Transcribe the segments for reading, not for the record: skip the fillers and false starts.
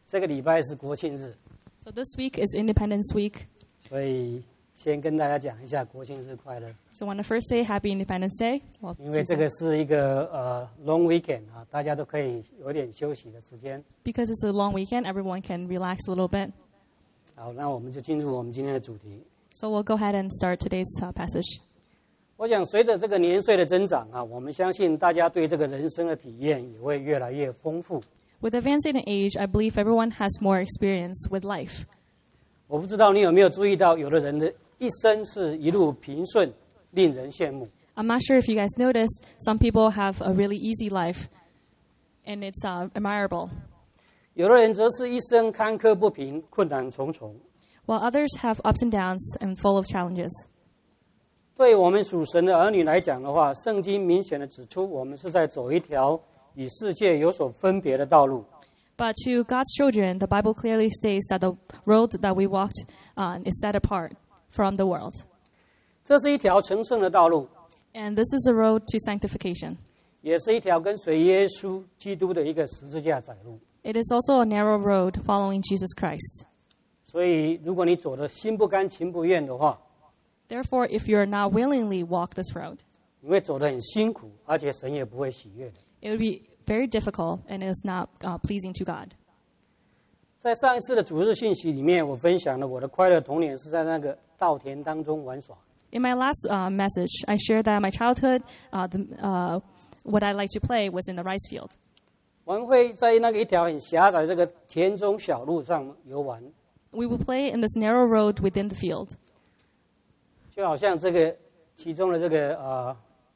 这个礼拜是国庆日， So this week is Independence Week. 所以先跟大家讲一下国庆日快乐。 So I want to first say Happy Independence Day. Well, 因为这个是一个long weekend 啊，大家都可以有点休息的时间。 because it's a long weekend, everyone can relax a little bit. 好，那我们就进入我们今天的主题。 So we'll go ahead and start today's passage. 我想随着这个年岁的增长啊，我们相信大家对这个人生的体验也会越来越丰富。 With advancing in age, I believe everyone has more experience with life. 我不知道你有没有注意到，有的人的一生是一路平顺，令人羡慕。 I'm not sure if you guys noticed, some people have a really easy life, and it's admirable. 有的人则是一生坎坷不平，困难重重。 While others have ups and downs and full of challenges. 对我们属神的儿女来讲的话，圣经明显的指出，我们是在走一条与世界有所分别的道路。 But to God's children, the Bible clearly states that the road that we walked on is set apart from the world. 这是一条成圣的道路， And this is a road to sanctification. 也是一条跟随耶稣基督的一个十字架窄路。 It is also a narrow road following Jesus Christ. 所以，如果你走的心不甘情不愿的话， Therefore, if you're not willingly walk this road, 你会走得很辛苦，而且神也不会喜悦的。 it would be very difficult and is not pleasing to God. 在上一次的主日信息里面，我分享了我的快乐童年是在那个稻田当中玩耍。 In my last message, I shared that my childhood, what I like to play was in the rice field. 我们会在那个一条很狭窄这个田中小路上游玩， We would play in this narrow road within the field. 就好像这个其中的这个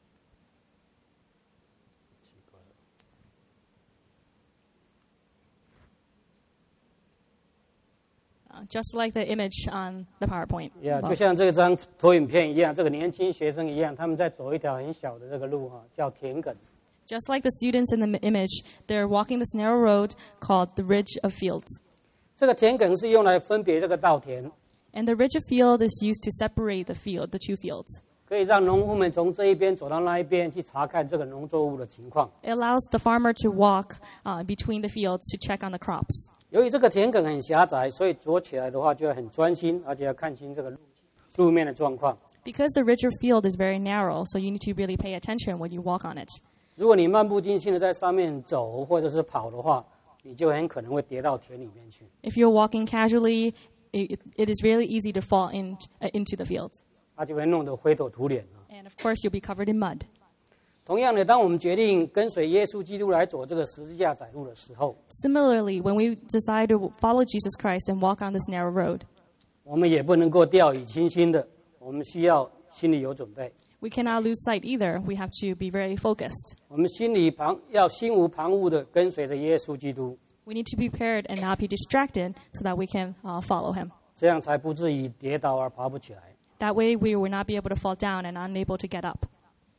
Just like the image on the PowerPoint. 就像这张投影片一样，这个年轻学生一样，他们在走一条很小的这个路哈，叫田埂。 Just like the students in the image, they're walking this narrow road called the Ridge of Fields. 这个田埂是用来分别这个稻田， And the Ridge of Field is used to separate the two fields. 可以让农夫们从这一边走到那一边去查看这个农作物的情况。 It allows the farmer to walk between the fields to check on the crops. 由于这个田埂很狭窄，所以走起来的话就要很专心，而且要看清这个路面的状况。 Because the Ridge of Field is very narrow, so you need to really pay attention when you walk on it. 如果你漫不经心的在上面走或者是跑的话，你就很可能会跌到田里面去。 If you're walking casually, it is really easy to fall into the fields. 它就会弄得灰头土脸。 And of course, you'll be covered in mud. 同样的，当我们决定跟随耶稣基督来走这个十字架窄路的时候， Similarly, when we decide to follow Jesus Christ and walk on this narrow road, 我们也不能够掉以轻心的，我们需要心里有准备。 we cannot lose sight either. We have to be very focused. 我们要心无旁骛的跟随着耶稣基督， We need to be prepared and not be distracted so that we can follow him. 这样才不至于跌倒而爬不起来。 That way, we will not be able to fall down and unable to get up.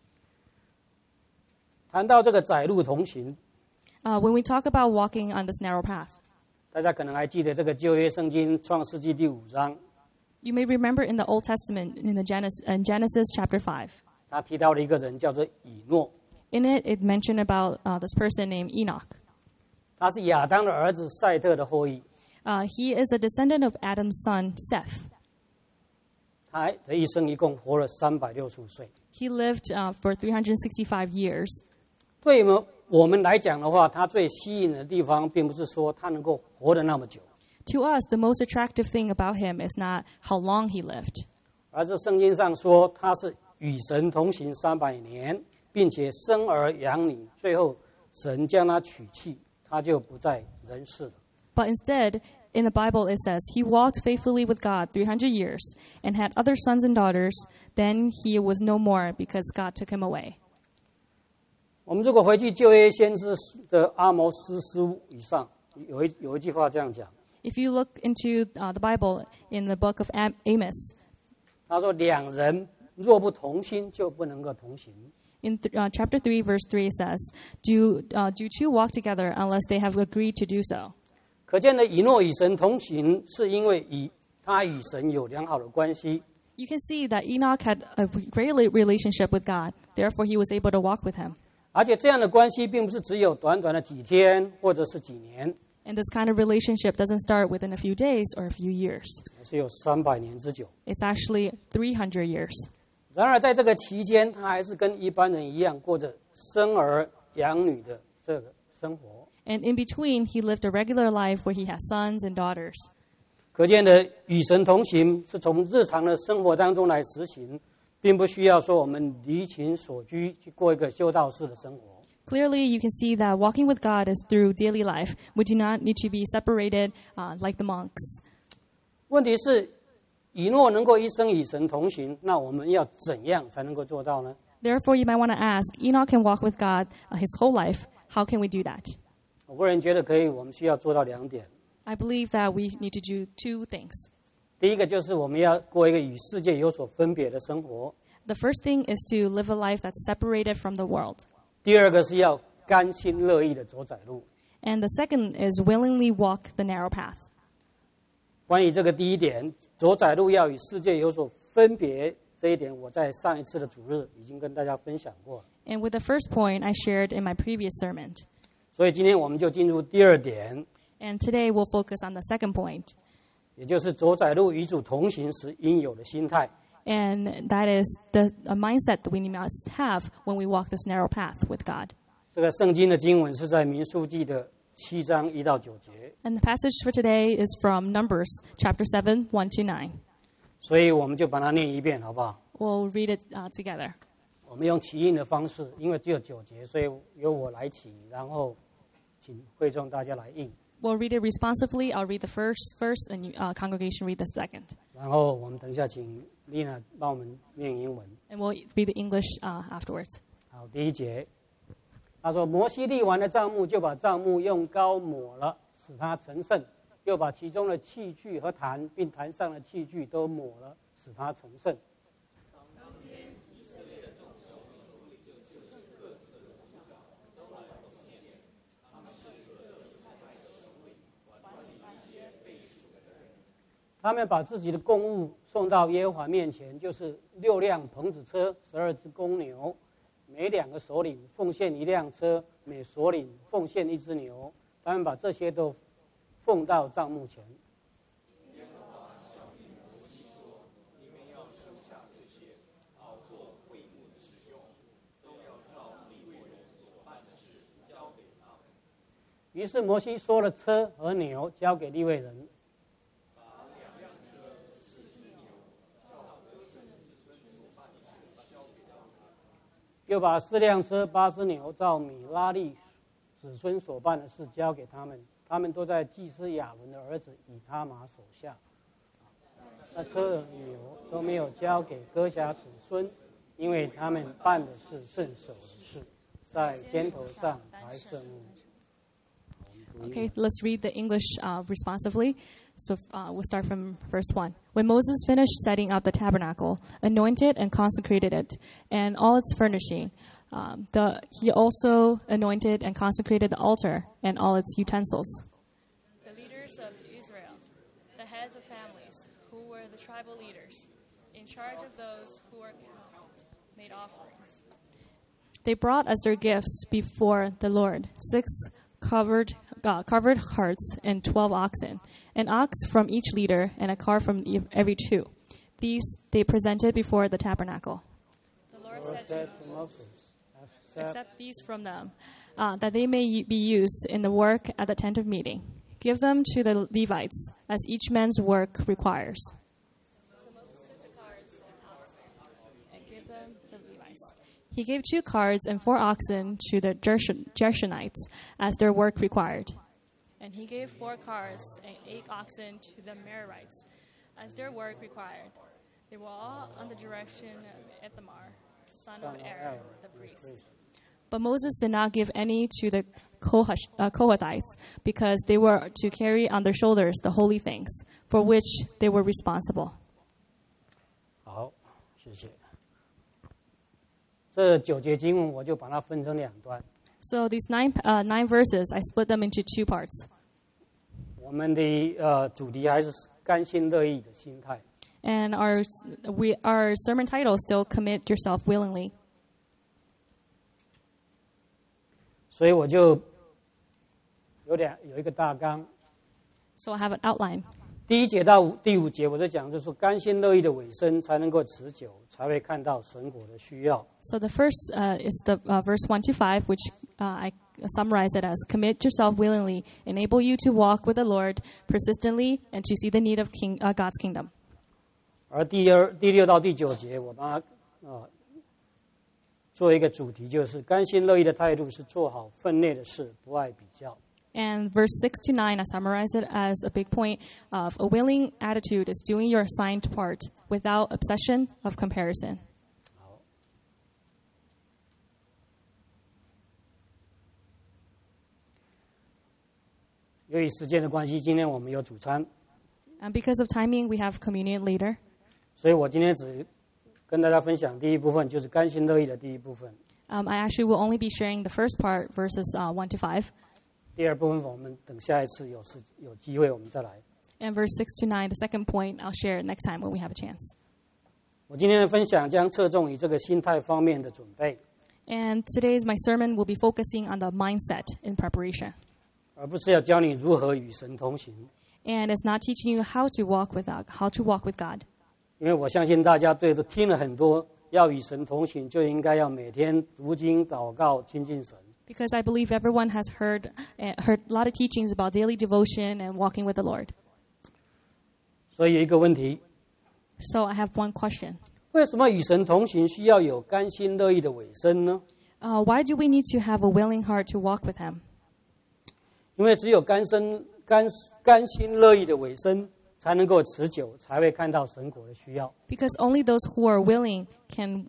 谈到这个窄路同行， When we talk about walking on this narrow path, 大家可能还记得这个旧约圣经创世纪第5章， you may remember in the Old Testament, in Genesis chapter 5, 他提到了一个人叫做以诺， in it mentioned about this person named Enoch. 他是亚当的儿子赛特的后裔， He is a descendant of Adam's son, Seth. 他的一生一共活了365岁。 He lived for 365 years. 对我们来讲的话，他最吸引的地方，并不是说他能够活得那么久， To us, the most attractive thing about him is not how long he lived, 而是圣经上说他是与神同行300年，并且生儿养女，最后神将他取去，他就不在人世了。 but instead, in the Bible, it says he walked faithfully with God 300 years and had other sons and daughters. Then he was no more because God took him away. 我们如果回去旧约先知的阿摩斯书以上，有一句话这样讲， If you look into the Bible in the book of Amos, 他说：“两人若不同心，就不能够同行。” in chapter 3, verse 3, it says, do two walk together unless they have agreed to do so? 可见的以诺与神同行，是因为他与神有良好的关系。 You can see that Enoch had a great relationship with God. Therefore, he was able to walk with him. 而且这样的关系并不是只有短短的几天或者是几年， And this kind of relationship doesn't start within a few days or a few years. 是有300年之久。 It's actually 300 years. 然而，在这个期间，他还是跟一般人一样，过着生儿养女的这个生活。 And in between, he lived a regular life where he has sons and daughters. 可见的与神同行是从日常的生活当中来实行，并不需要说我们离群所居去过一个修道士的生活。 Clearly, you can see that walking with God is through daily life. We do not need to be separated like the monks. 问题是，以诺能够一生与神同行，那我们要怎样才能够做到呢？ Therefore, you might want to ask, Enoch can walk with God his whole life. How can we do that? 我个人觉得可以，我们需要做到2点。 I believe that we need to do 2 things. 第一个就是我们要过一个与世界有所分别的生活； The first thing is to live a life that's separated from the world. 第二个是要甘心乐意的走窄路。 And the second is willingly walk the narrow path. 关于这个第一点，走窄路要与世界有所分别，这一点我在上一次的主日已经跟大家分享过了。 And with the first point, I shared in my previous sermon. 所以今天我们就进入第2点， And today we'll focus on the second point. 也就是走窄路与主同行时应有的心态。 And that is the a mindset that we must have when we walk this narrow path with God. 这个圣经的经文是在民数记的7章1到9节， And the passage for today is from Numbers chapter 7, 1 to 9. 所以我们就把它念一遍，好不好？ We'll read it together. 我们用起印的方式，因为只有9节，所以由我来起，然后请会众大家来印， We'll read it responsively. I'll read the first verse, and you, congregation read the second. 然后我们等一下请丽娜帮我们念英文。 And we'll read the English afterwards. 好，第1节，他说：摩西立完了帐幕，就把帐幕用膏抹了，使它成圣；又把其中的器具和坛，并坛上的器具都抹了，使它成圣。他们把自己的供物送到耶和华面前，就是6辆棚子车、12只公牛，每2个首领奉献1辆车，每首领奉献1只牛。他们把这些都奉到帐幕前。于是摩西说了车和牛交给利未人，又把4辆车、8只牛照米拉利子孙所办的事交给他们，他们都在祭司亚伦的儿子以他玛手下。那车和牛都没有交给哥辖子孙，因为他们办的是圣手的事，在肩头上抬圣物。 Okay, let's read the English responsively. So we'll start from verse 1. When Moses finished setting up the tabernacle, anointed and consecrated it, and all its furnishing, he also anointed and consecrated the altar and all its utensils. The leaders of Israel, the heads of families, who were the tribal leaders, in charge of those who were counted, made offerings. They brought as their gifts before the Lord 6 covered carts and 12 oxen, an ox from each leader and a car from every 2. These they presented before the tabernacle. The Lord said to Moses, accept these from them, that they may be used in the work at the tent of meeting. Give them to the Levites, as each man's work requires. So Moses took the carts and oxen and gave them the Levites. He gave 2 carts and 4 oxen to the Gershonites, as their work required. And he gave 4 carts and 8 oxen to the Merarites, as their work required. They were all under direction of Ithamar, son of Aaron, the priest. But Moses did not give any to the Kohathites, because they were to carry on their shoulders the holy things, for which they were responsible. 好，谢谢。这9节经文我就把它分成2段。 So these 9 verses, I split them into 2 parts. 我们的主题还是甘心乐意的心态。 And our sermon title is still Commit Yourself Willingly. 所以我就有一个大纲。 So I have an outline. 第1节到第5节，我在讲就是甘心乐意的委身才能够持久，才会看到神国的需要。 So the first is the verse 1 to 5, which I summarize it as commit yourself willingly, enable you to walk with the Lord persistently, and to see the need of God's kingdom. 而第6到第9节，我把它做一个主题，就是甘心乐意的态度是做好分内的事，不爱比较。 And verse 6 to 9, I summarize it as a big point of a willing attitude is doing your assigned part without obsession of comparison. 好，由于时间的关系，今天我们有主餐， And because of timing, we have communion later. 所以我今天只跟大家分享第一部分，就是甘心乐意的第一部分。 I actually will only be sharing the first part, verses 1 to 5. 第二部分我们等下一次有机会我们再来。 And verse 6 to 9, the second point, I'll share it next time when we have a chance. 我今天的分享将侧重于这个心态方面的准备， And today's my sermon will be focusing on the mindset in preparation. 而不是要教你如何与神同行。 And it's not teaching you how to walk with God. 因为我相信大家都听了很多，要与神同行，就应该要每天读经、祷告、亲近神。 Because I believe everyone has heard a lot of teachings about daily devotion and walking with the Lord. 所以有一个问题， So I have one question. 为什么与神同行需要有甘心乐意的委身呢？ Why do we need to have a willing heart to walk with Him? 因为只有甘心乐意的委身，才能够持久，才会看到神国的需要。 Because only those who are willing can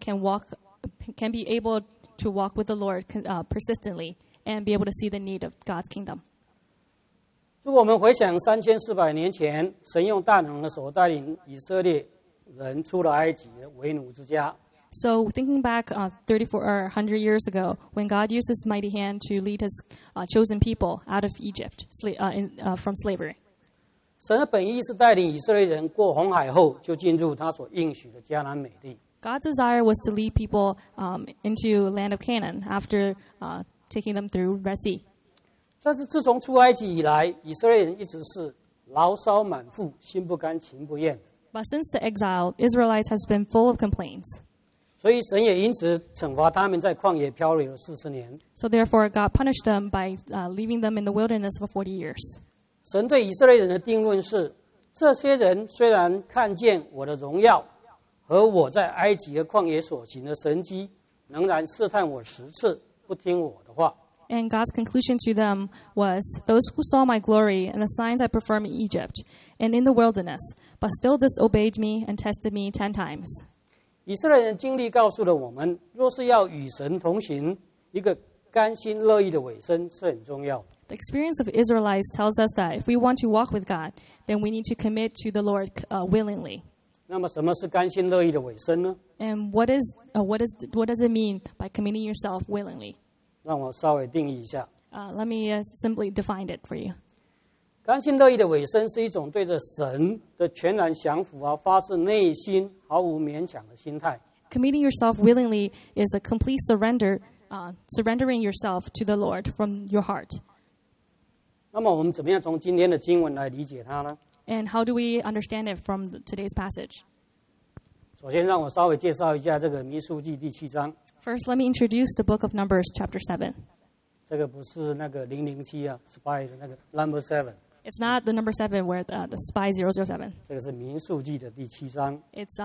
be able to walk with the Lord persistently and be able to see the need of God's kingdom. 如果我们回想3400年前，神用大能的手带领以色列人出了埃及为奴之家。 So thinking back 100 years ago, when God used His mighty hand to lead His chosen people out of Egypt from slavery. 神的本意是带领以色列人过红海后，就进入他所应许的迦南美地。 God's desire was to lead people into land of Canaan after taking them through Red Sea. 但是自从出埃及以来，以色列人一直是牢骚满腹，心不甘情不愿。 But since the exile, Israelites has been full of complaints. 所以神也因此惩罚他们在旷野漂流了40年。 So therefore, God punished them by leaving them in the wilderness for 40 years. 神对以色列人的定论是：这些人虽然看见我的荣耀和我在埃及和旷野所行的神迹，仍然试探我10次，不听我的话。 And God's conclusion to them was, those who saw my glory and the signs I performed in Egypt and in the wilderness, but still disobeyed me and tested me 10 times. 以色列人经历告诉了我们，若是要与神同行，一个甘心乐意的委身是很重要的。 The experience of Israelites tells us that if we want to walk with God, then we need to commit to the Lord willingly. 那么，什么是甘心乐意的委身呢？ And what does it mean by committing yourself willingly? 让我稍微定义一下。 Let me simply define it for you. 甘心乐意的委身是一种对着神的全然降服发自内心、毫无勉强的心态。 Committing yourself willingly is a complete surrender, surrendering yourself to the Lord from your heart. 那么，我们怎么样从今天的经文来理解它呢？ And how do we understand it from today's passage? 首先，让我稍微介绍一下这个民数记第7章。 First, let me introduce the book of Numbers, chapter 7. 这个不是那个007spy 的那个 number 7， It's not the number 7 where the spy 007. 这个是民数记的第7章。 It's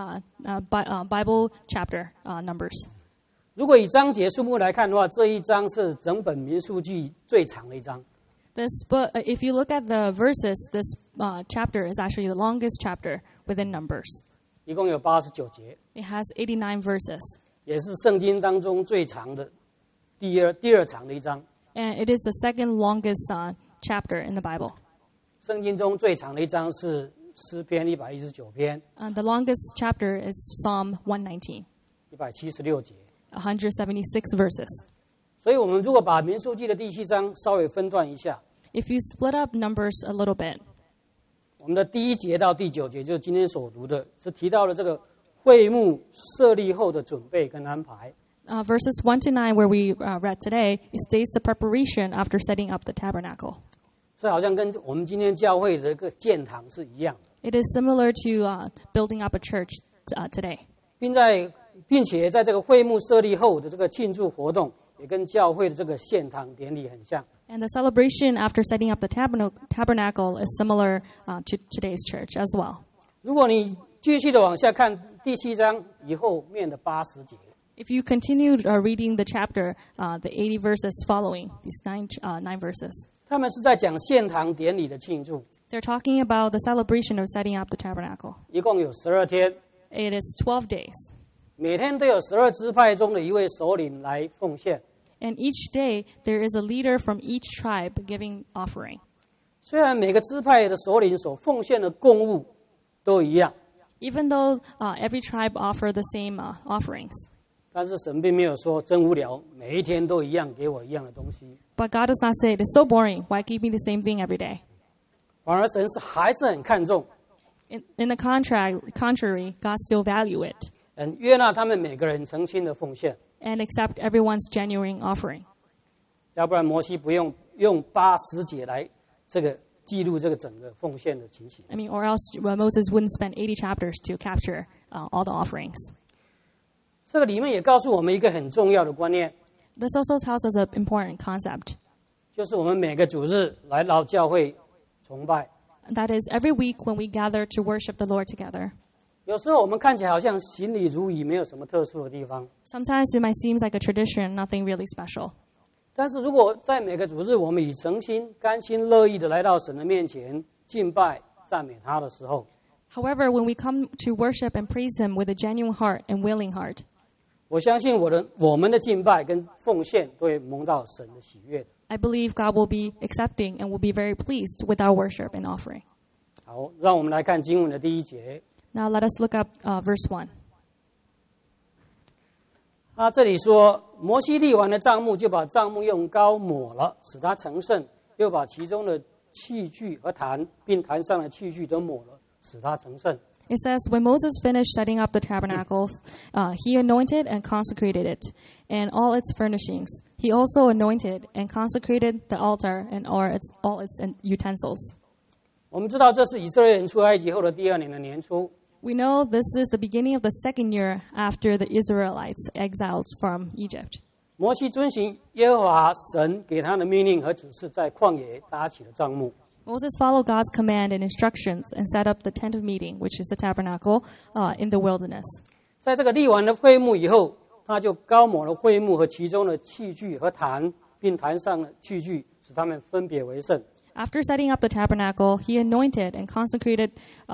Bible chapter Numbers. 如果以章节数目来看的话，这一章是整本民数记最长的一章。 This book, if you look at the verses, this chapter is actually the longest chapter within Numbers. 一共有89节， It has 89 verses. 也是圣经当中最长的第二长的一章。 And it is the second longest chapter in the Bible. 圣经中最长的一章是诗篇119篇， The longest chapter is Psalm 119, 176节。 176 verses. 所以，我们如果把民数记的第7章稍微分段一下， If you split up Numbers a little bit, 我们的第1节到第9节，就是今天所读的，是提到了这个会幕设立后的准备跟安排。 Verses 1 to 9, where we read today, it states the preparation after setting up the tabernacle. 这好像跟我们今天教会的一个建堂是一样的。 It is similar to building up a church today. 并且在这个会幕设立后的这个庆祝活动，也跟教会的这个献堂典礼很像。 And the celebration after setting up the tabernacle is similar to today's church as well. 如果你继续的往下看第7章以后面的80节， If you continue reading the chapter, the 80 verses following, these nine verses, 他们是在讲献堂典礼的庆祝， they're talking about the celebration of setting up the tabernacle. 一共有12天， It is 12 days. 每天都有12支派中的一位首领来奉献。 And each day, there is a leader from each tribe giving offering. 虽然每个支派的首领所奉献的供物都一样， Even though every tribe offer the same offerings. 但是神并没有说真无聊，每一天都一样，给我一样的东西。 But God does not say, it is so boring. Why give me the same thing every day? 反而神还是很看重， In the contrary, God still value it 悦纳他们每个人诚心的奉献。 and accept everyone's genuine offering. 要不然摩西不用80节来这个记录这个整个奉献的情形。 I mean, or else Moses wouldn't spend 80 chapters to capture all the offerings. 这个里面也告诉我们一个很重要的观念， This also tells us an important concept. 就是我们每个主日来到教会崇拜， That is, every week when we gather to worship the Lord together, 有时候我们看起来好像行礼如仪，没有什么特殊的地方。 sometimes it might seem like a tradition, nothing really special. 但是如果在每个主日，我们以诚心、甘心乐意的来到神的面前敬拜、赞美他的时候， However, when we come to worship and praise Him with a genuine heart and willing heart, 我相信我们的敬拜跟奉献都会蒙到神的喜悦的。 I believe God will be accepting and will be very pleased with our worship and offering. 好，让我们来看经文的第1节。 Now let us look up verse 1. 他这里说，摩西立完了帐幕，就把帐幕用膏抹了，使它成圣；又把其中的器具和坛，并坛上的器具都抹了，使它成圣。 It says, when Moses finished setting up the tabernacle, he anointed and consecrated it, and all its furnishings. He also anointed and consecrated the altar and all its utensils. 我们知道这是以色列人出埃及后的第2年的年初。 We know this is the beginning of the second year after the Israelites exiled from Egypt. 摩西遵行耶和华神给他的命令和指示，在旷野搭起了帐幕。 Moses followed God's command and instructions and set up the tent of meeting, which is the tabernacle, in the wilderness. 在这个立完了会幕以后，他就膏抹了会幕和其中的器具和坛，并坛上的器具，使他们分别为圣。 After setting up the tabernacle, he anointed and consecrated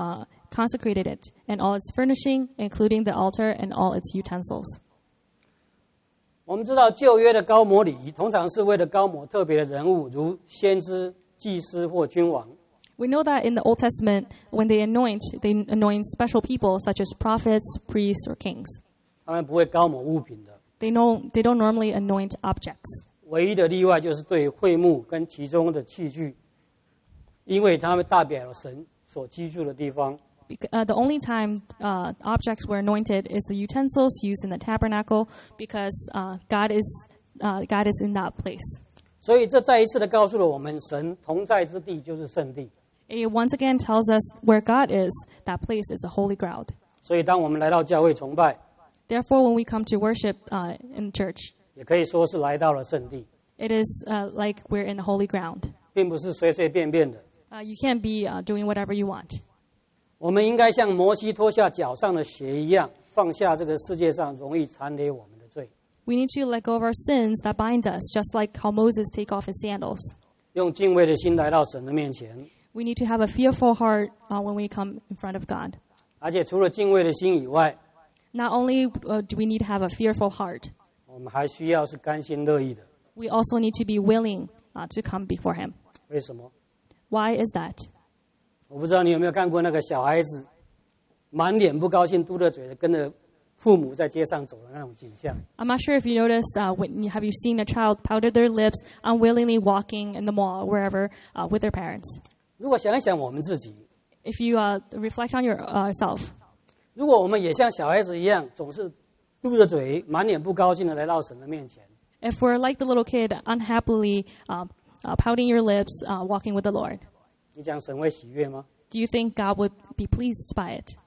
it and all its furnishing, including the altar and all its utensils. 我们知道旧约的膏抹礼仪通常是为了膏抹特别的人物，如先知、祭司或君王。 We know that in the Old Testament, when they anoint special people such as prophets, priests, or kings. 他们不会膏抹物品的。 They don't normally anoint objects. 唯一的例外就是对会幕跟其中的器具，因为他们代表了神所居住的地方。 The only time objects were anointed is the utensils used in the tabernacle, because God is in that place. 所以这再一次的告诉了我们，神同在之地就是圣地。 It once again tells us where God is, that place is a holy ground. 所以当我们来到教会崇拜， Therefore, when we come to worship in church, 也可以说是来到了圣地， it is like we're in the holy ground. 并不是随随便便的。 You can't be doing whatever you want. 我们应该像摩西脱下脚上的鞋一样，放下这个世界上容易缠累我们的罪， We need to let go of our sins that bind us, just like how Moses take off his sandals. 用敬畏的心来到神的面前。 We need to have a fearful heart when we come in front of God. 而且除了敬畏的心以外， Not only do we need to have a fearful heart, 我们还需要是甘心乐意的。 we also need to be willing to come before Him. 为什么？ Why is that? 我不知道你有没有看过那个小孩子满脸不高兴、嘟着嘴的跟着父母在街上走的那种景象。 I'm not sure if you noticed, have you seen a child powder their lips, unwillingly walking in the mall or wherever with their parents? 如果想一想我们自己， If you reflect on yourself, 如果我们也像小孩子一样，总是嘟着嘴、满脸不高兴的来到神的面前， If we're like the little kid, unhappily pouting your lips, walking with the Lord, 你讲神会喜悦吗？ do you think God would be pleased by it?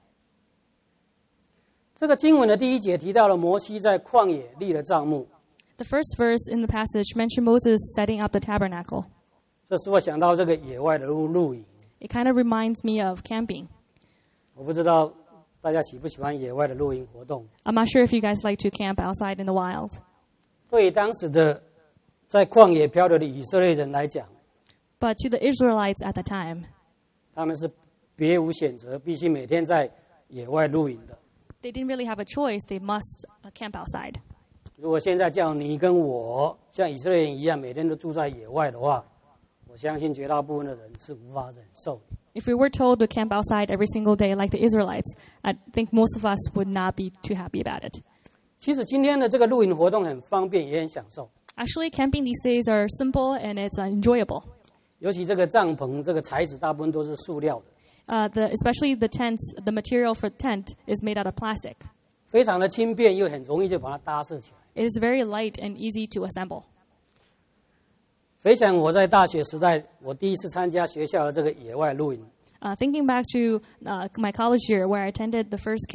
这个经文的第一节提到了摩西在旷野立了帐幕， The first verse in the passage mentioned Moses setting up the tabernacle. 这使我想到这个野外的露营。 It kind of reminds me of camping. 我不知道大家喜不喜欢野外的露营活动。 I'm not sure if you guys like to camp outside in the wild. 对于当时的在旷野漂流的以色列人来讲， But to the Israelites at the time, 他们是别无选择，必须每天在野外露营的。 they didn't really have a choice. They must camp outside. 如果现在叫你跟我像以色列人一样，每天都住在野外的话，我相信绝大部分的人是无法忍受的。 If we were told to camp outside every single day like the Israelites, I think most of us would not be too happy about it. 其实今天的这个露营活动很方便，也很享受。 Actually, camping these days are simple and it's enjoyable. 尤其这个帐篷，这个材质大部分都是塑料的， Especially the tents, the material for the tent is made out of plastic. 非常的轻便，又很容易就把它搭设起来。 It is very light and easy to assemble. 回想我在大学时代，我第一次参加学校的这个野外露营， Thinking back to my college year where I attended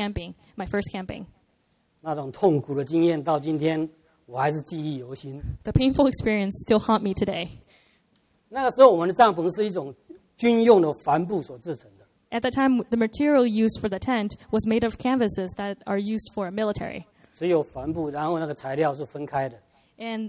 my first camping, 那种痛苦的经验，到今天我还是记忆犹新。 the painful experience still haunt me today. 那个时候，我们的帐篷是一种军用的帆布所制成的， At the time, the material used for the tent was made of canvases that are used for military. 只有帆布，然后那个材料是分开的， And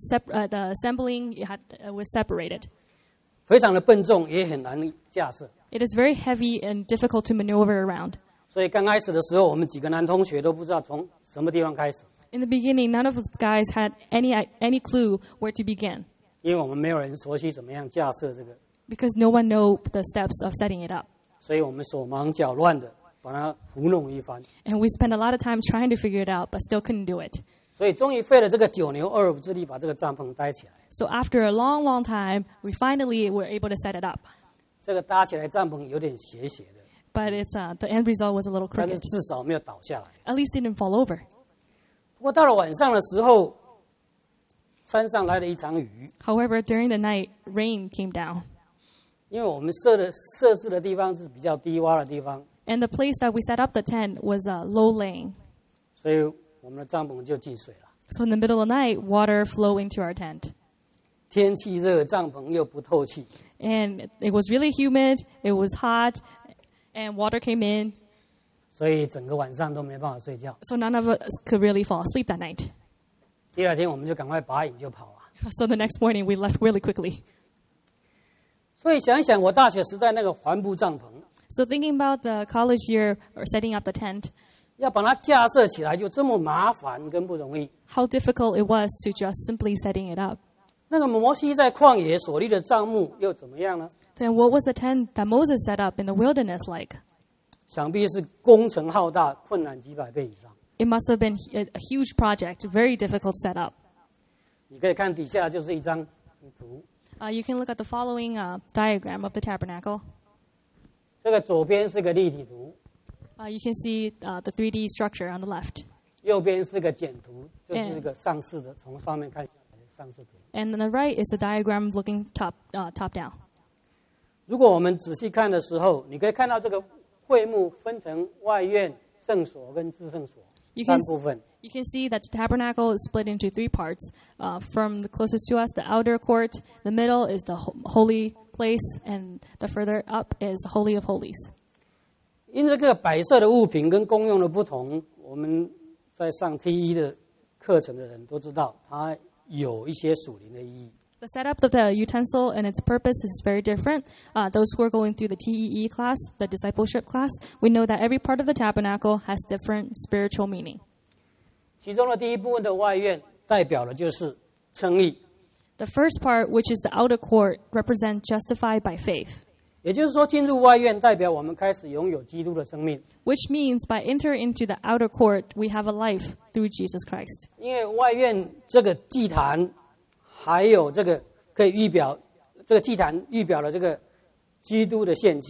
the assembling was separated. 非常的笨重，也很难架设。 It is very heavy and difficult to maneuver around. 所以刚开始的时候，我们几个男同学都不知道从什么地方开始， In the beginning, none of us guys had any clue where to begin 因为我们没有人熟悉怎么样架设这个， because no one knew the steps of setting it up. 所以我们手忙脚乱的把它糊弄一番。 And we spent a lot of time trying to figure it out, but still couldn't do it. 所以终于费了这个九牛二虎之力，把这个帐篷搭起来。 So after a long, long time, we finally were able to set it up. 这个搭起来帐篷有点斜斜的， But the end result was a little 但是 crooked. 至少没有倒下来。 At least it didn't fall over. 不过到了晚上的时候，山上来了一场雨， However, during the night, rain came down. 因为我们设置的地方是比较低洼的地方， And the place that we set up the tent was low laying. 所以我们的帐篷就进水了。 So in the middle of the night, water flowed into our tent. 天气热，帐篷又不透气， And it was really humid, it was hot, and water came in. 所以整个晚上都没办法睡觉。 So none of us could really fall asleep that night. 第二天我们就赶快拔营就跑啊。 So the next morning, we left really quickly. 所以想一想，我大学时代那个帆布帐篷， So thinking about the college year or setting up the tent, 要把它架设起来就这么麻烦跟不容易。 how difficult it was to just simply setting it up. 那个摩西在旷野所立的帐幕又怎么样呢？ Then what was the tent that Moses set up in the wilderness like? 想必是工程浩大，困难几百倍以上。 It must have been a huge project, very difficult to set up. 你可以看底下就是一张图， You can look at the following diagram of the tabernacle. 这个左边是个立体图， You can see the 3D structure on the left. 右边是个简图，就是这个上视的，从上面看下来的上视图。 And on the right is a diagram looking top down. 如果我们仔细看的时候，你可以看到这个会幕分成外院、圣所跟至圣所 You 三 can 部分。 You can see that the tabernacle is split into 3 parts. From the closest to us, the outer court. The middle is the holy place, and the further up is the Holy of Holies. 因这个摆设的物品跟功用的不同，我们在上 T1 的课程的人都知道，它有一些属灵的意义。 The setup of the utensil and its purpose is very different. Those who are going through the TEE class, the discipleship class, we know that every part of the tabernacle has different spiritual meaning. 其中的第一部分的外院代表的就是称义， The first part, which is the outer court, represents justified by faith, 也就是说进入外院代表我们开始拥有基督的生命。 which means by entering into the outer court, we have a life through Jesus Christ. 因为外院这个祭坛，还有这个可以预表，这个祭坛预表了这个基督的献祭。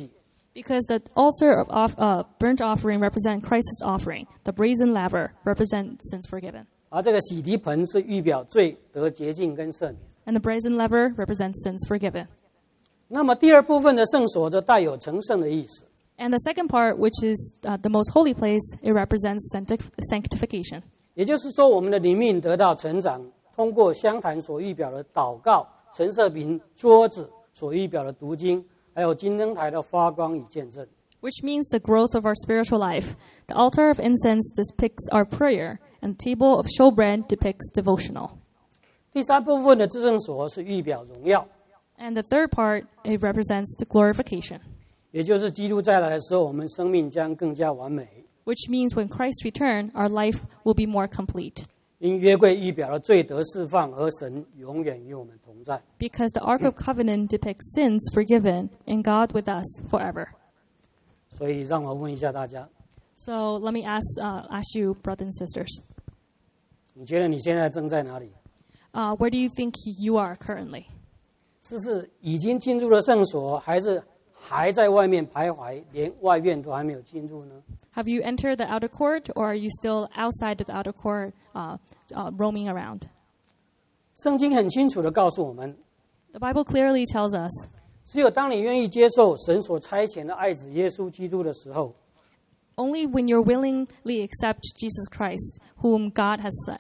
Because the altar of burnt offering represents Christ's offering. The brazen laver represents sins forgiven. 而这个洗涤盆是预表罪得洁净跟赦免。 And the brazen laver represents sins forgiven. 那么第二部分的圣所则带有成圣的意思。 And the second part, which is the most holy place, it represents sanctification. 也就是说，我们的灵命得到成长，通过香坛所预表的祷告、陈设饼、桌子所预表的读经，还有金灯台的发光与见证。 Which means the growth of our spiritual life. The altar of incense depicts our prayer, and the table of showbread depicts devotional. 第三部分的至圣所是预表荣耀。 And the third part, it represents the glorification. 也就是基督再来的时候，我们生命将更加完美。 Which means when Christ returns, our life will be more complete. 因约柜预表了罪得释放，而神永远与我们同在。 Because the Ark of Covenant depicts sins forgiven, and God with us forever. 所以让我问一下大家， So let me ask you, brothers and sisters, 你觉得你现在正在哪里？ where do you think you are currently? 是已经进入了圣所，还是还在外面徘徊，连外院都还没有进入呢？ Have you entered the outer court, or are you still outside of the outer court, roaming around? 圣经很清楚地告诉我们， The Bible clearly tells us, 只有当你愿意接受神所差遣的爱子耶稣基督的时候， only when you willingly accept Jesus Christ, whom God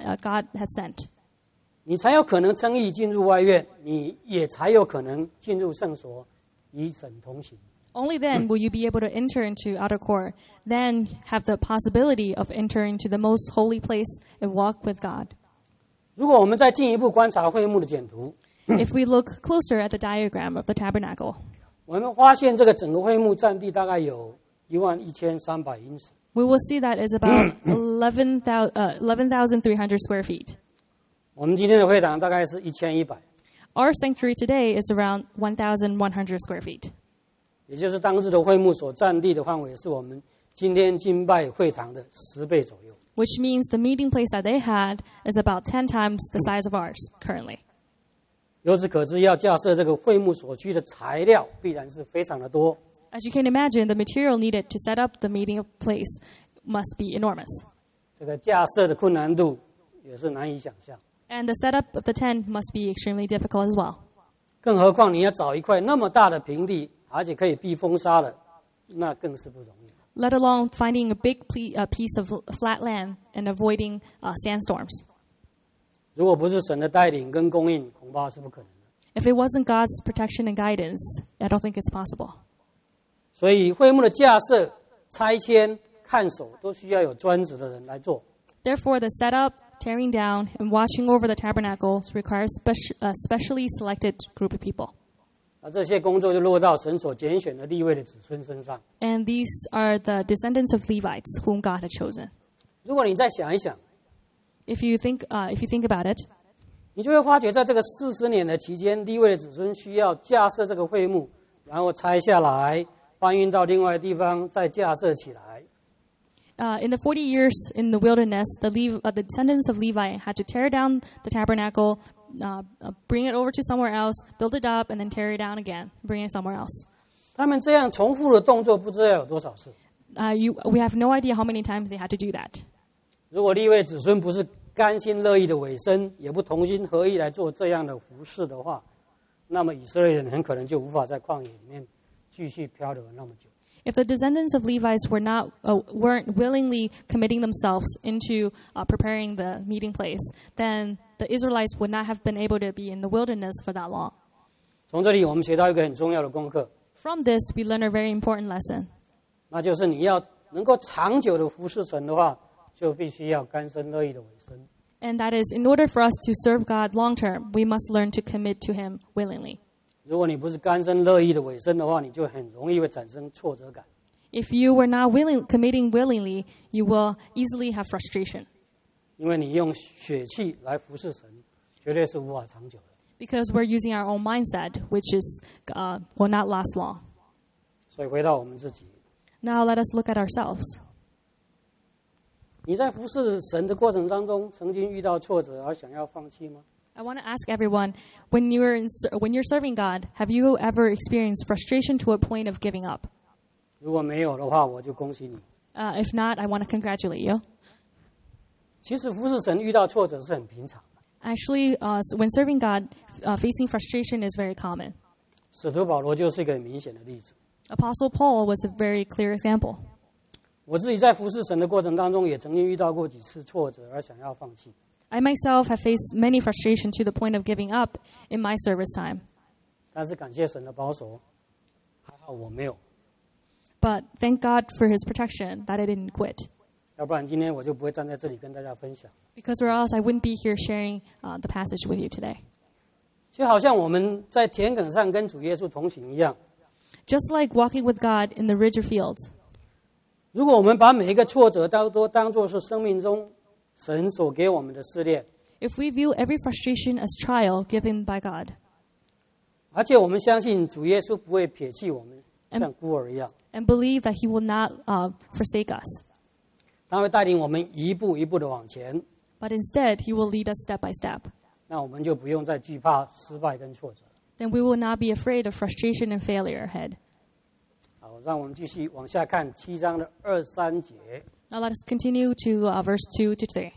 has sent, 你才有可能称义进入外院，你也才有可能进入圣所，与神同行。 only then will you be able to enter into outer court, then have the possibility of entering to the most holy place and walk with God. 如果我们再进一步观察会幕的简图， If we look closer at the diagram of the tabernacle, 我们发现这个整个会幕占地大概有11300英尺。 we will see that is about 11,300 square feet. 我们今天的会堂大概是1100， Our sanctuary today is around 1,100 square feet. 也就是当日的会幕所占地的范围是我们今天敬拜会堂的10倍左右。 Which means the meeting place that they had is about 10 times the size of ours currently. 由此可知，要架设这个会幕所需的材料必然是非常的多。 As you can imagine, the material needed to set up the meeting place must be enormous. 这个架设的困难度也是难以想象。 And the setup of the tent must be extremely difficult as well. 更何况你要找一块那么大的平地，而且可以避风沙的，那更是不容易。 Let alone finding a big piece of flat land and avoiding sandstorms. 如果不是神的带领跟供应，恐怕是不可能的。 If it wasn't God's protection and guidance, I don't think it's possible. 所以会幕的架设、拆迁、看守都需要有专职的人来做。 Therefore, the setup, tearing down, and watching over the tabernacle requires a specially selected group of people. 这些工作就落到神所拣选的利未的子孙身上。 And these are the descendants of Levites whom God had chosen. 如果你再想一想， If you think about it, 你就会发觉，在这个40年的期间，利未的子孙需要架设这个会幕，然后拆下来，搬运到另外的地方，再架设起来。 in the 40 years in the wilderness, the descendants of Levi had to tear down the tabernacle, bring it over to somewhere else, build it up, and then tear it down again, bring it somewhere else. 他们这样重复的动作，不知道有多少次。 We have no idea how many times they had to do that. 如果利未子孙不是甘心乐意的委身，也不同心合意来做这样的服事的话，那么以色列人很可能就无法在旷野里面继续漂流那么久。 If the descendants of Levites weren't willingly committing themselves into preparing the meeting place, then the Israelites would not have been able to be in the wilderness for that long. 从这里我们学到一个很重要的功课， From this, we learn a very important lesson. 那就是你要能够长久的服事神的话，就必须要甘心乐意的委身。 And that is, in order for us to serve God long term, we must learn to commit to Him willingly. 如果你不是甘心乐意的委身的话，你就很容易会产生挫折感。 If you were not committing willingly, you will easily have frustration. 因为你用血气来服事神，绝对是无法长久的。 Because we're using our own mindset, which will not last long. 所以回到我们自己， Now let us look at ourselves. 你在服事神的过程当中，曾经遇到挫折而想要放弃吗？ I want to ask everyone, when you're serving God, have you ever experienced frustration to a point of giving up? 如果没有的话，我就恭喜你。 If not, I want to congratulate you. 其实服侍神遇到挫折是很平常的。 Actually, when serving God, facing frustration is very common. 使徒保罗就是一个很明显的例子。 Apostle Paul was a very clear example. 我自己在服侍神的过程当中，也曾经遇到过几次挫折，而想要放弃。 I myself have faced many frustrations to the point of giving up in my service time. 但是感谢神的保守，还好我没有。 But thank God for His protection that I didn't quit. 要不然今天我就不会站在这里跟大家分享。 Because or else I wouldn't be here sharing the passage with you today. 就好像我们在田埂上跟主耶稣同行一样。 Just like walking with God in the ridge fields. 如果我们把每一个挫折都当作是生命中神所给我们的试炼， If we view every frustration as trial given by God, 而且我们相信主耶稣不会撇弃我们，像孤儿一样， and believe that He will not forsake us, 他会带领我们一步一步的往前， but instead He will lead us step by step. 那我们就不用再惧怕失败跟挫折。 Then we will not be afraid of frustration and failure ahead. 好，让我们继续往下看7章的2、3节。 Now let us continue to verse 2 to 3.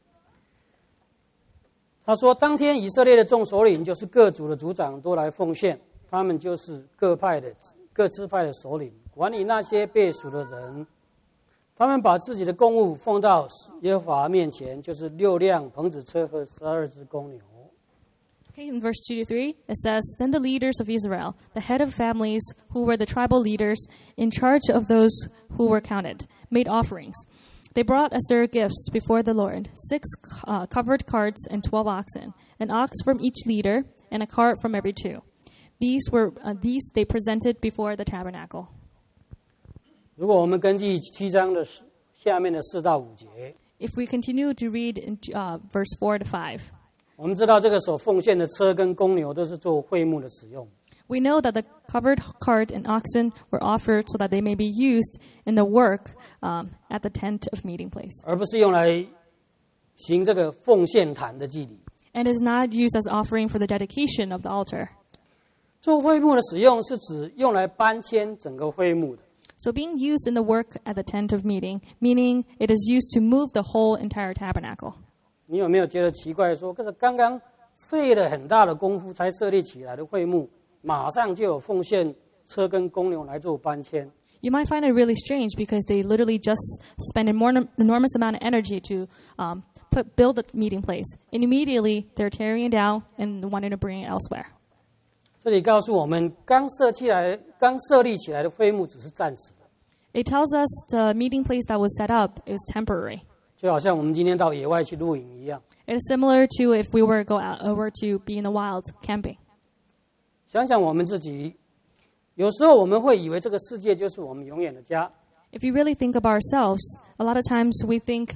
他说：“当天以色列的众首领，就是各族的族长，都来奉献。他们就是各支派的首领，管理那些被赎的人。他们把自己的供物奉到耶和华面前，就是6辆棚子车和12只公牛。” Okay, in verse 2 to 3, it says, Then the leaders of Israel, the head of families who were the tribal leaders in charge of those who were counted, made offerings. They brought as their gifts before the Lord 6 covered carts and 12 oxen, an ox from each leader, and a cart from every 2. These they presented before the tabernacle. 如果我们根据7章的下面的4到5节， If we continue to read in verse 4 to 5, 我们知道这个所奉献的车跟公牛都是做会幕的使用。 we know that the covered cart and oxen were offered so that they may be used in the work at the tent of meeting place, 而不是用来行这个奉献坛的祭礼。 and is not used as offering for the dedication of the altar. 做会幕的使用是指用来搬迁整个会幕的。 So being used in the work at the tent of meeting, meaning it is used to move the whole entire tabernacle. 你有没有觉得奇怪说，可是刚刚费了很大的功夫才设立起来的会幕，马上就有奉献车跟公牛来做搬迁？ You might find it really strange because they literally just spend an enormous amount of energy to build the meeting place. And immediately they're tearing it down and wanting to bring it elsewhere. 这里告诉我们，刚设立起来的会幕只是暂时的， It tells us the meeting place that was set up is temporary. 就好像我们今天到野外去露营一样。 It is similar to if we were to be in the wild camping. 想想我们自己，有时候我们会以为这个世界就是我们永远的家。 If you really think of ourselves, a lot of times we think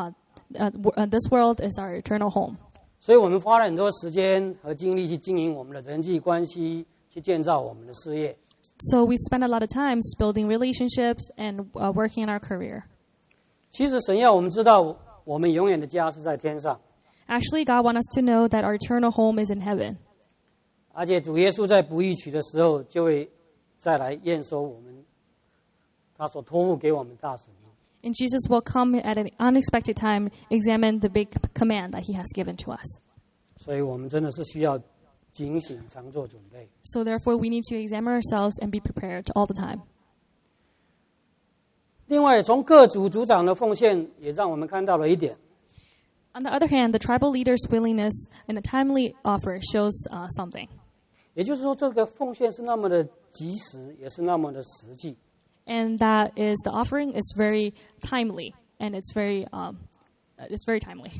this world is our eternal home. 所以我们花了很多时间和精力去经营我们的人际关系，去建造我们的事业。 So we spend a lot of time building relationships and working in our career. 其实神要我们知道，我们永远的家是在天上。 Actually, God wants us to know that our eternal home is in heaven. 而且主耶稣在不义取的时候，就会再来验收我们他所托付给我们大使命。 And Jesus will come at an unexpected time, examine the big command that He has given to us. 所以我们真的是需要警醒，常做准备。 So therefore, we need to examine ourselves and be prepared all the time. 另外，从各族族长的奉献，也让我们看到了一点。 On the other hand, the tribal leaders' willingness and a timely offer shows something. 也就是说，这个奉献是那么的及时，也是那么的实际。 And that is the offering is very timely, and it's very timely.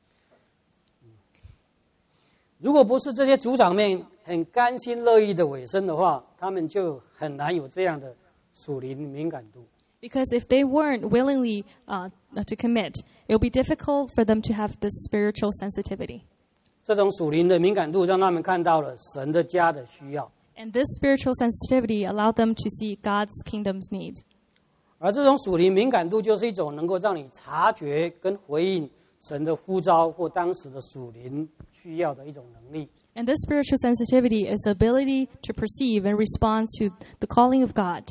如果不是这些族长们很甘心乐意的委身的话，他们就很难有这样的属灵敏感度。 Because if they weren't willingly to commit, it would be difficult for them to have this spiritual sensitivity. 这种属灵的敏感度，让他们看到了神的家的需要。 And this spiritual sensitivity allowed them to see God's kingdom's needs. 而这种属灵敏感度，就是一种能够让你察觉跟回应神的呼召或当时的属灵需要的一种能力。 And this spiritual sensitivity is the ability to perceive and respond to the calling of God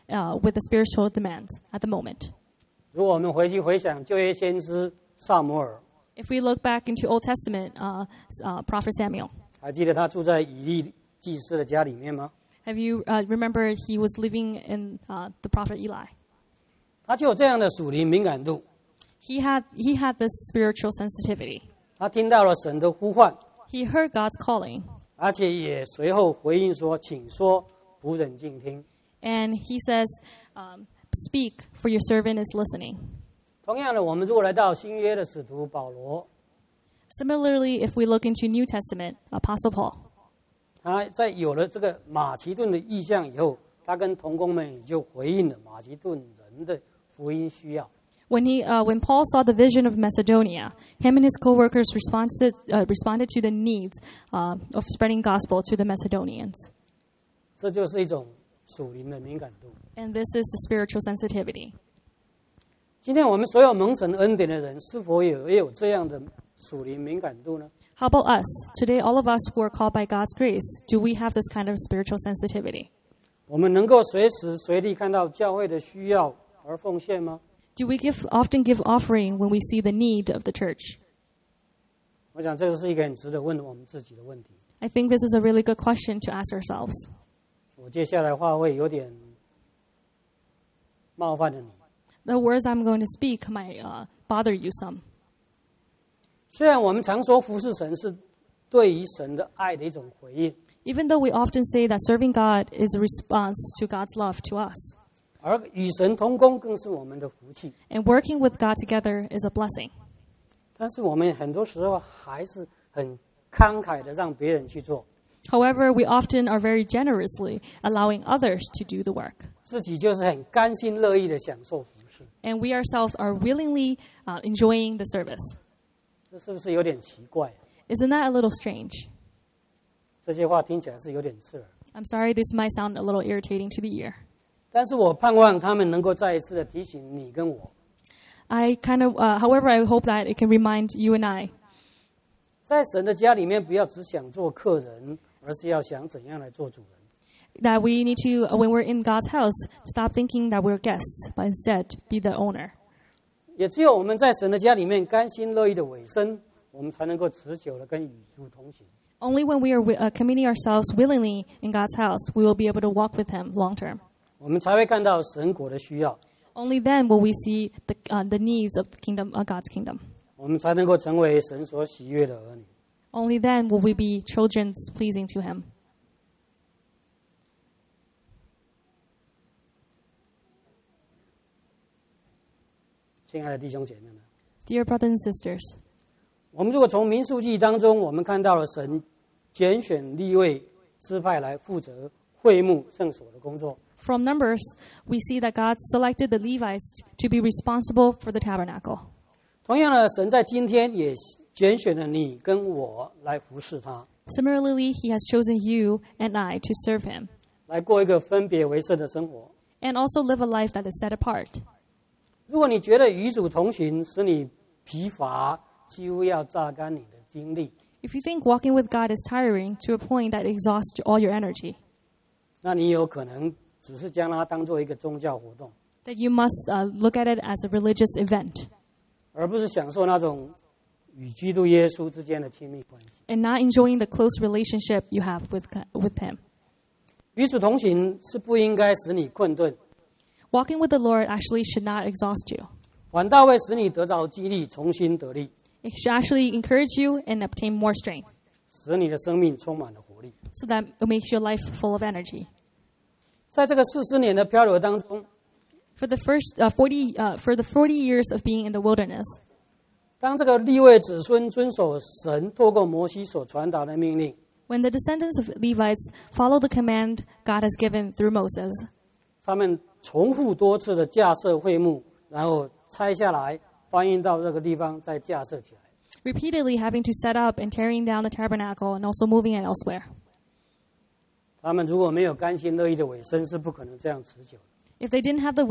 with the spiritual demands at the moment. 如果我们回去回想旧约先知撒母耳， If we look back into Old Testament, Prophet Samuel, 还记得他住在以利祭司的家里面吗？ have you remember he was living in the prophet Eli? 他就有这样的属灵敏感度， He had this spiritual sensitivity. 他听到了神的呼唤， He heard God's calling, 而且也随后回应说：“请说，仆人静听。” and he says, "Speak, for your servant is listening." 同样的，我们如果来到新约的使徒保罗， Similarly, if we look into New Testament, Apostle Paul, 他在有了这个马其顿的意象以后，他跟同工们也就回应了马其顿人的福音需要。 when Paul saw the vision of Macedonia, him and his co-workers responded to the needs of spreading gospel to the Macedonians. 这就是一种属灵的敏感度。 And this is the spiritual sensitivity. 今天我们所有蒙神恩典的人，是否也有这样的属灵敏感度呢？ How about us? Today, all of us who are called by God's grace, do we have this kind of spiritual sensitivity? 我们能够随时随地看到教会的需要而奉献吗？ Do we often give offering when we see the need of the church? 我想这个是一个很值得问我们自己的问题。 I think this is a really good question to ask ourselves. 我接下来话会有点冒犯了你。 The words I'm going to speak might bother you some. 虽然我们常说服侍神是对于神的爱的一种回应， Even though we often say that serving God is a response to God's love to us, 而与神同工更是我们的福气。 and working with God together is a blessing. 但是我们很多时候还是很慷慨的让别人去做， However, we often are very generously allowing others to do the work. 自己就是很甘心乐意的享受服侍， And we ourselves are willingly enjoying the service. 这是不是有点奇怪？ Isn't that a little strange? 这些话听起来是有点刺耳， I'm sorry, this might sound a little irritating to the ear. 但是我盼望他们能够再一次的提醒你跟我， However, I hope that it can remind you and I 在神的家里面，不要只想做客人，而是要想怎样来做主人。 that we need to, when we're in God's house, stop thinking that we're guests, but instead be the owner. 也只有我们在神的家里面甘心乐意的委身，我们才能够持久的跟与主同行。 Only when we are committing ourselves willingly in God's house, we will be able to walk with Him long term. 我们才会看到神国的需要， Only then will we see the needs of the kingdom, God's kingdom. 我们才能够成为神所喜悦的儿女。 Only then will we be children pleasing to Him. 亲爱的弟兄姐妹们， Dear brothers and sisters, 我们如果从民数记当中，我们看到了神拣选利未支派来负责会幕圣所的工作。 from Numbers, we see that God selected the Levites to be responsible for the tabernacle. 同样的，神在今天也拣选了你跟我来服侍他， Similarly, He has chosen you and I to serve Him, 来过一个分别为圣的生活。 and also live a life that is set apart. 如果你觉得与主同行使你疲乏，几乎要榨干你的精力， If you think walking with God is tiring to a point that exhausts all your energy, 那你有可能只是将它当做一个宗教活动， that you must look at it as a religious event 而不是享受那种与基督耶稣之间的亲密关系。 and not enjoying the close relationship you have with Him. 与主同行是不应该使你困顿， Walking with the Lord actually should not exhaust you. 反倒会使你得着激励，重新得力， It should actually encourage you and obtain more strength 使你的生命充满了活力。 so that it makes your life full of energy. 在这个40年的漂流当中， For the 40 years of being in the wilderness, 当这个利未子孙遵守神透过摩西所传达的命令， when the descendants of Levites follow the command God has given through Moses, 他们重复多次的架设会幕，然后拆下来搬运到这个地方，再架设起来。 repeatedly having to set up and tearing down the tabernacle and also moving it elsewhere. 他们如果没有甘心乐意的委身，是不可能这样持久的。 If they didn't have the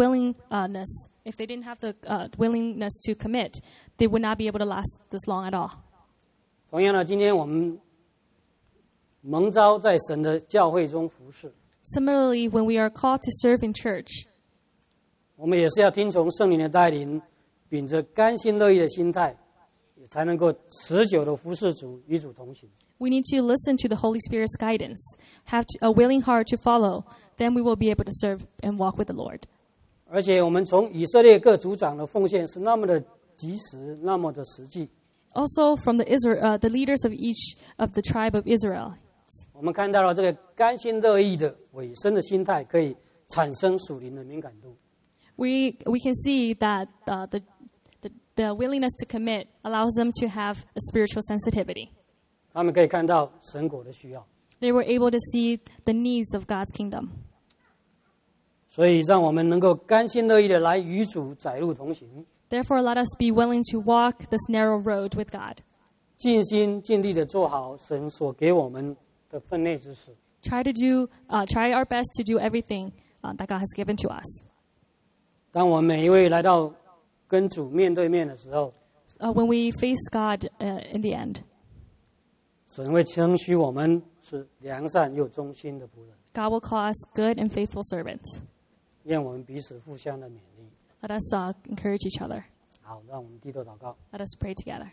willingness to commit, they would not be able to last this long at all. 同样的，今天我们蒙召在神的教会中服侍， Similarly, when we are called to serve in church, 我们也是要听从圣灵的带领，秉着甘心乐意的心态，也才能够持久的服侍主，与主同行。 we need to listen to the Holy Spirit's guidance, have a willing heart to follow, then we will be able to serve and walk with the Lord. 而且我们从以色列各族长的奉献是那么的及时，那么的实际。 Also, from the leaders of each of the tribe of Israel, 我们看到了这个甘心乐意的委身的心态，可以产生属灵的敏感度。 we can see that the willingness to commit allows them to have a spiritual sensitivity. 他们可以看到神国的需要， They were able to see the needs of God's kingdom. 所以让我们能够甘心乐意的来与主载路同行， Therefore, let us be willing to walk this narrow road with God. 尽心尽力的做好神所给我们的分内之事。 Try our best to do everything that God has given to us. 当我们每一位来到跟主面对面的时候， When we face God in the end, 神会称许我们是良善又忠心的仆人。 God will call us good and faithful servants. 愿我们彼此互相的勉励。 Let us encourage each other. 好，让我们低头祷告。 Let us pray together.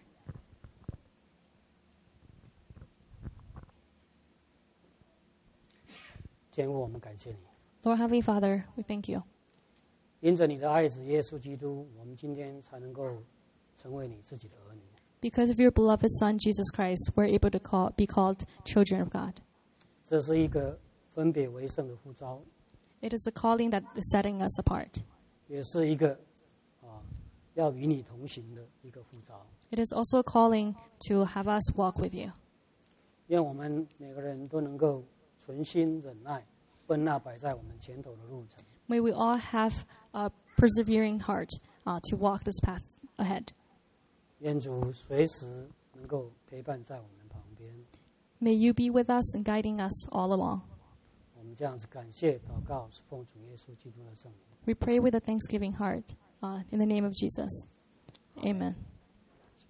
天父，我们感谢你， Lord Heavenly Father, we thank you. 因着你的爱子耶稣基督，我们今天才能够成为你自己的儿女。 Because of your beloved Son, Jesus Christ, we're able to be called children of God. 这是一个分别为圣的呼召， It is a calling that is setting us apart. 也是一个要与你同行的一个呼召。 It is also a calling to have us walk with you. 愿我们每个人都能够存心忍耐，奔那摆在我们前头的路程。 May we all have a persevering heart to walk this path ahead. 愿主随时能够陪伴在我们旁边。 May you be with us and guiding us all along. 我们这样子感谢祷告，是奉主耶稣基督的圣名。 We pray with a thanksgiving heart in the name of Jesus. Amen.